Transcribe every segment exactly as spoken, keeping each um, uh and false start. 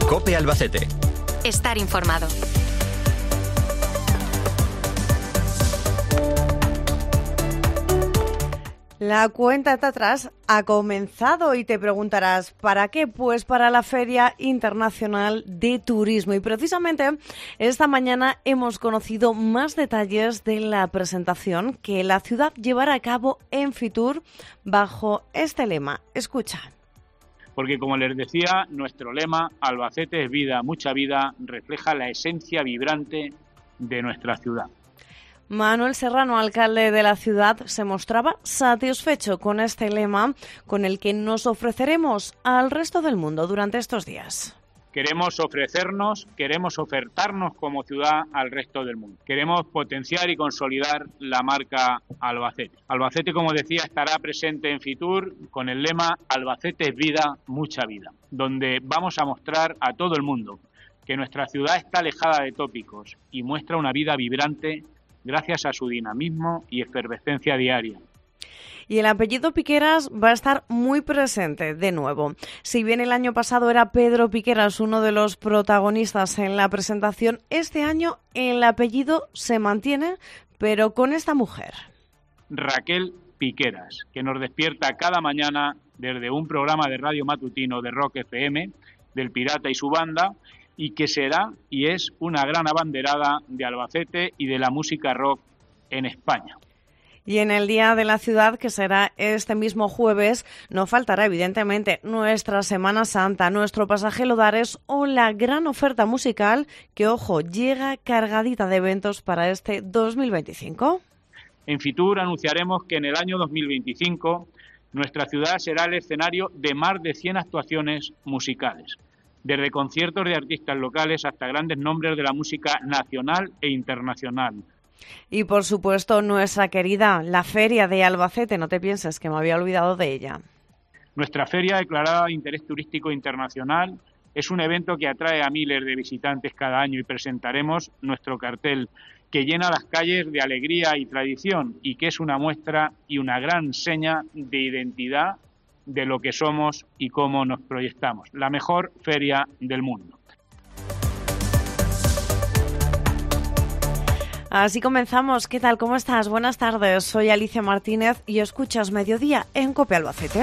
COPE Albacete. Estar informado. La cuenta de atrás ha comenzado y te preguntarás, ¿para qué? Pues para la Feria Internacional de Turismo. Y precisamente esta mañana hemos conocido más detalles de la presentación que la ciudad llevará a cabo en Fitur bajo este lema. Escucha. Porque, como les decía, nuestro lema, Albacete es vida, mucha vida, refleja la esencia vibrante de nuestra ciudad. Manuel Serrano, alcalde de la ciudad, se mostraba satisfecho con este lema con el que nos ofreceremos al resto del mundo durante estos días. Queremos ofrecernos, queremos ofertarnos como ciudad al resto del mundo. Queremos potenciar y consolidar la marca Albacete. Albacete, como decía, estará presente en Fitur con el lema Albacete es vida, mucha vida, donde vamos a mostrar a todo el mundo que nuestra ciudad está alejada de tópicos y muestra una vida vibrante gracias a su dinamismo y efervescencia diaria. Y el apellido Piqueras va a estar muy presente de nuevo. Si bien el año pasado era Pedro Piqueras uno de los protagonistas en la presentación, este año el apellido se mantiene, pero con esta mujer. Raquel Piqueras, que nos despierta cada mañana desde un programa de radio matutino de Rock F M, del Pirata y su banda, y que será y es una gran abanderada de Albacete y de la música rock en España. Y en el Día de la Ciudad, que será este mismo jueves, no faltará evidentemente nuestra Semana Santa, nuestro pasaje Lodares o la gran oferta musical que, ojo, llega cargadita de eventos para este dos mil veinticinco. En Fitur anunciaremos que en el año dos mil veinticinco nuestra ciudad será el escenario de más de cien actuaciones musicales, desde conciertos de artistas locales hasta grandes nombres de la música nacional e internacional. Y, por supuesto, nuestra querida, la Feria de Albacete, no te pienses que me había olvidado de ella. Nuestra feria, declarada de interés turístico internacional, es un evento que atrae a miles de visitantes cada año y presentaremos nuestro cartel, que llena las calles de alegría y tradición y que es una muestra y una gran seña de identidad de lo que somos y cómo nos proyectamos. La mejor feria del mundo. Así comenzamos. ¿Qué tal? ¿Cómo estás? Buenas tardes. Soy Alicia Martínez y escuchas Mediodía en COPE Albacete.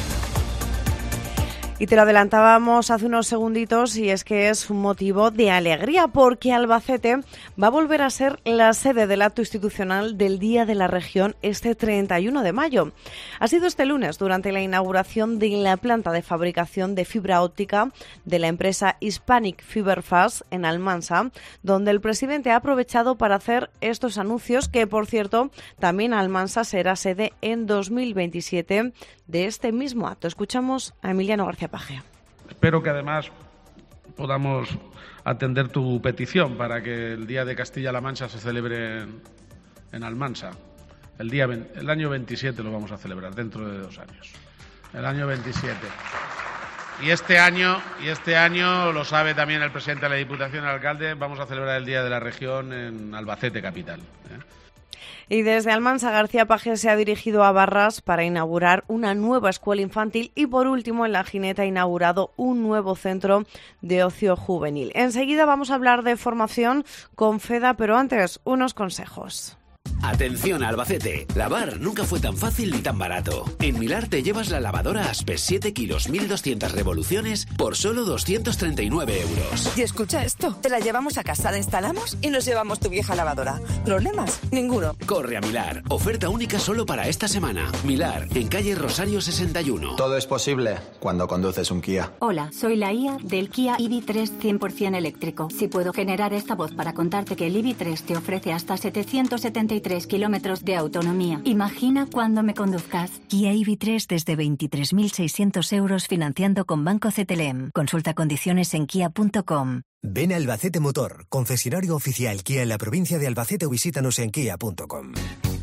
Y te lo adelantábamos hace unos segunditos y es que es un motivo de alegría porque Albacete va a volver a ser la sede del acto institucional del Día de la Región este treinta y uno de mayo. Ha sido este lunes durante la inauguración de la planta de fabricación de fibra óptica de la empresa Hispanic Fiberfast en Almansa, donde el presidente ha aprovechado para hacer estos anuncios que, por cierto, también Almansa será sede en dos mil veintisiete de este mismo acto. Escuchamos a Emiliano García Paje. Espero que además podamos atender tu petición para que el Día de Castilla-La Mancha se celebre en, en Almansa. El, día, el año veintisiete lo vamos a celebrar, dentro de dos años. El año veintisiete. Y este año, y este año, lo sabe también el presidente de la Diputación, el alcalde, vamos a celebrar el Día de la Región en Albacete capital, ¿eh? Y desde Almansa, García Paje se ha dirigido a Barras para inaugurar una nueva escuela infantil y, por último, en La Gineta ha inaugurado un nuevo centro de ocio juvenil. Enseguida vamos a hablar de formación con FEDA, pero antes, unos consejos. Atención Albacete, lavar nunca fue tan fácil ni tan barato. En Milar te llevas la lavadora Aspes siete kilos, mil doscientas revoluciones por solo doscientos treinta y nueve euros. Y escucha esto, te la llevamos a casa, la instalamos y nos llevamos tu vieja lavadora. ¿Problemas? Ninguno. Corre a Milar, oferta única solo para esta semana. Milar, en calle Rosario sesenta y uno. Todo es posible cuando conduces un Kia. Hola, soy la I A del Kia I V tres cien por ciento eléctrico. Si puedo generar esta voz para contarte que el I V tres te ofrece hasta setecientos setenta y tres kilómetros de autonomía. Imagina cuando me conduzcas. Kia I V tres desde veintitrés mil seiscientos euros financiando con Banco C T L M. Consulta condiciones en kia punto com. Ven a Albacete Motor, concesionario oficial Kia en la provincia de Albacete o visítanos en kia punto com.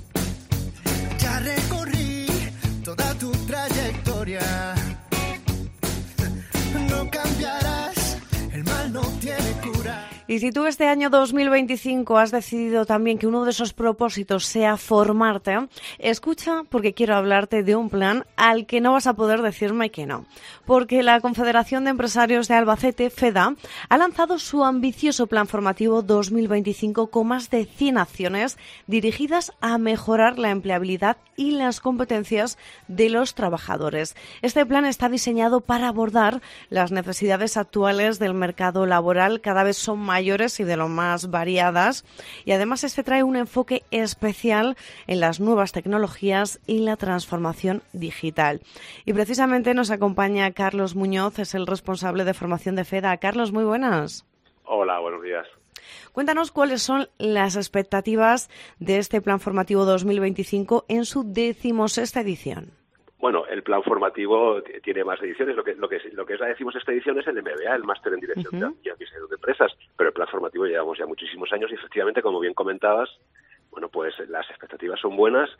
Ya recorrí toda tu trayectoria. No cambiarás, el mal no tiene cura. Y si tú este año dos mil veinticinco has decidido también que uno de esos propósitos sea formarte, escucha porque quiero hablarte de un plan al que no vas a poder decirme que no. Porque la Confederación de Empresarios de Albacete, FEDA, ha lanzado su ambicioso plan formativo dos mil veinticinco con más de cien acciones dirigidas a mejorar la empleabilidad y las competencias de los trabajadores. Este plan está diseñado para abordar las necesidades actuales del mercado laboral, cada vez son mayores mayores y de lo más variadas, y además este trae un enfoque especial en las nuevas tecnologías y la transformación digital. Y precisamente nos acompaña Carlos Muñoz, es el responsable de formación de FEDA. Carlos, muy buenas. Hola, buenos días. Cuéntanos cuáles son las expectativas de este plan formativo dos mil veinticinco en su decimosexta edición. Bueno, el plan formativo tiene más ediciones. Lo que, lo que, lo que es la decimosexta edición es el M B A, el Máster en Dirección uh-huh. y Administración de Empresas. Pero el plan formativo llevamos ya muchísimos años y efectivamente, como bien comentabas, bueno, pues las expectativas son buenas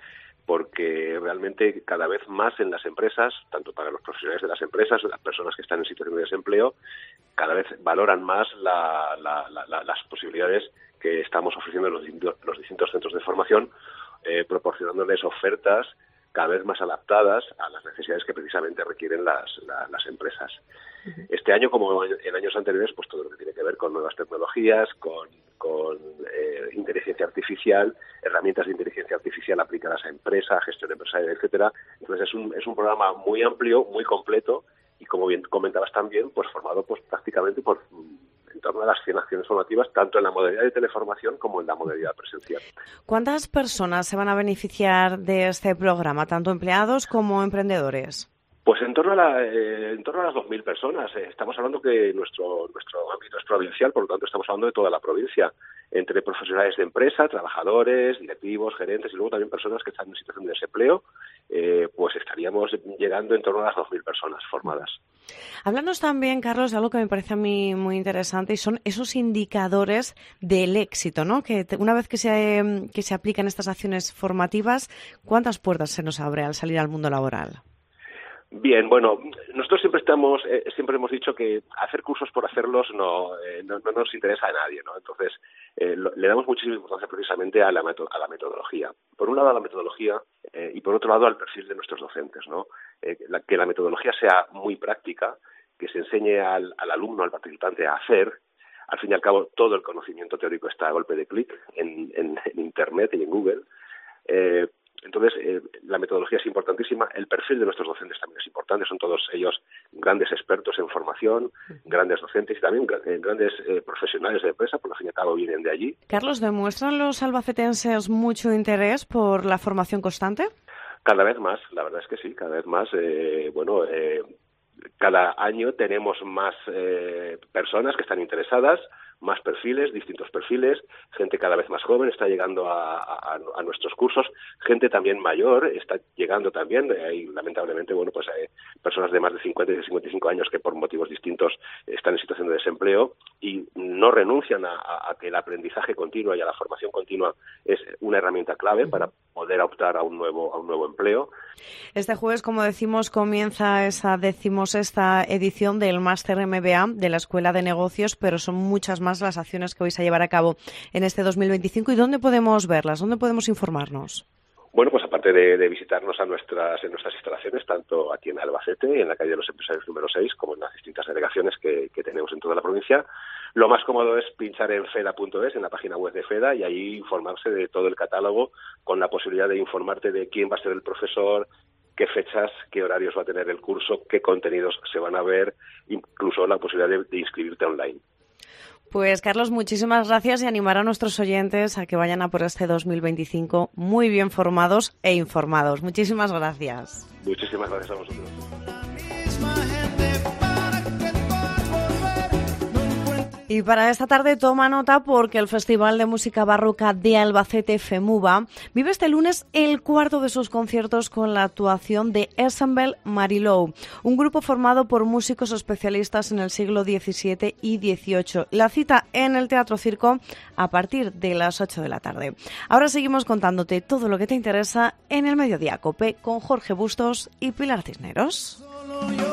porque realmente cada vez más en las empresas, tanto para los profesionales de las empresas, las personas que están en situación de desempleo, cada vez valoran más la, la, la, la, las posibilidades que estamos ofreciendo en los, los distintos centros de formación, eh, proporcionándoles ofertas cada vez más adaptadas a las necesidades que precisamente requieren las, la, las empresas. Uh-huh. Este año, como en años anteriores, pues todo lo que tiene que ver con nuevas tecnologías, con, con eh, inteligencia artificial, herramientas de inteligencia artificial aplicadas a empresas, gestión empresarial, etcétera. Entonces es un, es un programa muy amplio, muy completo y, como bien comentabas también, pues formado pues prácticamente por en torno a las cien acciones formativas, tanto en la modalidad de teleformación como en la modalidad presencial. ¿Cuántas personas se van a beneficiar de este programa, tanto empleados como emprendedores? Pues en torno a, la, eh, en torno a las dos mil personas. Eh, estamos hablando que nuestro nuestro ámbito es provincial, por lo tanto estamos hablando de toda la provincia, entre profesionales de empresa, trabajadores, directivos, gerentes y luego también personas que están en situación de desempleo, eh, pues estaríamos llegando en torno a las dos mil personas formadas. Háblanos también, Carlos, de algo que me parece a mí muy interesante y son esos indicadores del éxito, ¿no? Que te, una vez que se, que se aplican estas acciones formativas, ¿cuántas puertas se nos abre al salir al mundo laboral? Bien, bueno, nosotros siempre estamos, eh, siempre hemos dicho que hacer cursos por hacerlos no, eh, no, no nos interesa a nadie, ¿no? Entonces, eh, lo, le damos muchísima importancia precisamente a la, meto- a la metodología. Por un lado a la metodología eh, y por otro lado al perfil de nuestros docentes, ¿no? Eh, la, que la metodología sea muy práctica, que se enseñe al, al alumno, al participante a hacer. Al fin y al cabo, todo el conocimiento teórico está a golpe de clic en, en, en Internet y en Google. Eh, Entonces, eh, la metodología es importantísima, el perfil de nuestros docentes también es importante, son todos ellos grandes expertos en formación, grandes docentes y también eh, grandes eh, profesionales de empresa, por lo fin y al cabo vienen de allí. Carlos, ¿demuestran los albacetenses mucho interés por la formación constante? Cada vez más, la verdad es que sí, cada vez más. Eh, bueno, eh, cada año tenemos más eh, personas que están interesadas, más perfiles, distintos perfiles, gente cada vez más joven está llegando a, a, a nuestros cursos, gente también mayor está llegando también, hay lamentablemente, bueno, pues hay personas de más de cincuenta y de cincuenta y cinco años que por motivos distintos están en situación de desempleo y no renuncian a, a, a que el aprendizaje continuo y a la formación continua es una herramienta clave para poder optar a un nuevo a un nuevo empleo. Este jueves, como decimos, comienza esa decimosexta edición del Máster M B A de la Escuela de Negocios, pero son muchas más las acciones que vais a llevar a cabo en este dos mil veinticinco. ¿Y dónde podemos verlas? ¿Dónde podemos informarnos? Bueno, pues aparte de, de visitarnos a nuestras en nuestras instalaciones, tanto aquí en Albacete, en la calle de los Empresarios número seis, como en las distintas delegaciones que, que tenemos en toda la provincia, lo más cómodo es pinchar en feda punto es, en la página web de FEDA, y ahí informarse de todo el catálogo, con la posibilidad de informarte de quién va a ser el profesor, qué fechas, qué horarios va a tener el curso, qué contenidos se van a ver, incluso la posibilidad de, de inscribirte online. Pues, Carlos, muchísimas gracias y animar a nuestros oyentes a que vayan a por este dos mil veinticinco muy bien formados e informados. Muchísimas gracias. Muchísimas gracias a vosotros. Y para esta tarde toma nota porque el Festival de Música Barroca de Albacete, FEMUBA, vive este lunes el cuarto de sus conciertos con la actuación de Ensemble Marilou, un grupo formado por músicos especialistas en el siglo diecisiete y dieciocho. La cita en el Teatro Circo a partir de las ocho de la tarde. Ahora seguimos contándote todo lo que te interesa en el Mediodía COPE con Jorge Bustos y Pilar Cisneros.